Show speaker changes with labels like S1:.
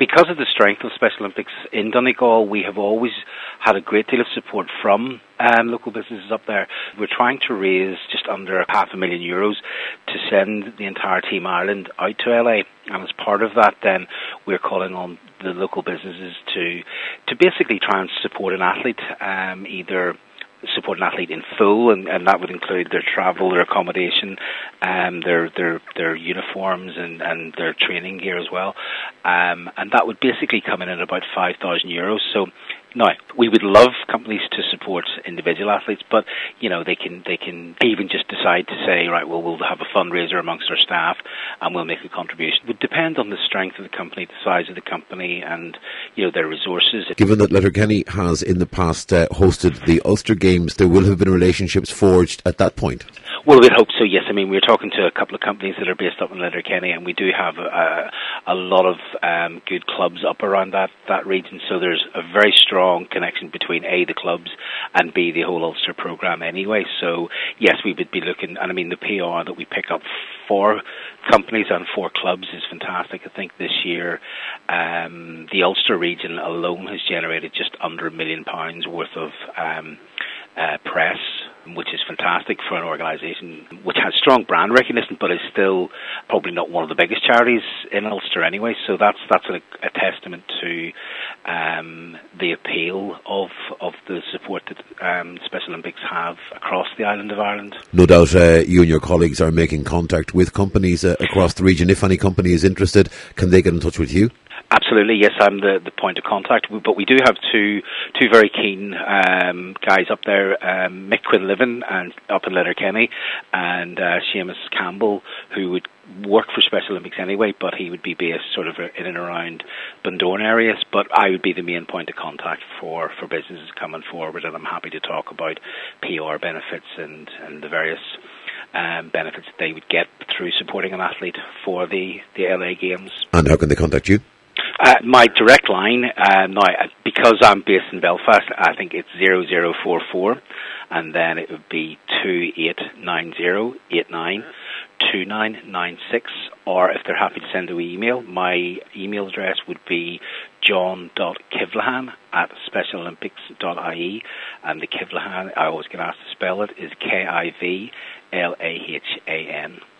S1: Because of the strength of Special Olympics in Donegal, we have always had a great deal of support from local businesses up there. We're trying to raise just under €500,000 to send the entire Team Ireland out to LA. And as part of that, then, we're calling on the local businesses to basically try and support an athlete, either support an athlete in full, and that would include their travel, their accommodation, their uniforms and their training gear as well. And that would basically come in at about €5,000. So now, we would love companies to support individual athletes, but they can even just decide to say, right, well, we'll have a fundraiser amongst our staff and we'll make a contribution. It would depend on the strength of the company, the size of the company, and their resources.
S2: Given that Letterkenny has in the past hosted the Ulster Games, there will have been relationships forged at that point.
S1: Well, we'd hope so, yes. I mean, we're talking to a couple of companies that are based up in Letterkenny, and we do have a lot of good clubs up around that region. So there's a very strong connection between A, the clubs, and B, the whole Ulster programme anyway. So, yes, we would be looking, and I mean, the PR that we pick up for companies and for clubs is fantastic. I think this year the Ulster region alone has generated just under £1 million worth of press, which is fantastic for an organisation which has strong brand recognition but is still probably not one of the biggest charities in Ulster anyway. So that's a testament to the appeal of the support that Special Olympics have across the island of Ireland.
S2: No doubt you and your colleagues are making contact with companies across the region. If any company is interested, can they get in touch with you?
S1: Absolutely, yes, I'm the point of contact. But we do have two very keen guys up there, Mick Quinlivan and up in Letterkenny, and Seamus Campbell, who would work for Special Olympics anyway, but he would be based sort of in and around Bundoran areas. But I would be the main point of contact for businesses coming forward, and I'm happy to talk about PR benefits and the various benefits that they would get through supporting an athlete for the LA Games.
S2: And how can they contact you?
S1: My direct line, now, because I'm based in Belfast, I think it's 0044, and then it would be 2890892996, or if they're happy to send an email, my email address would be john.kivlahan@specialolympics.ie, and the Kivlahan, I always get asked to spell it, is Kivlahan.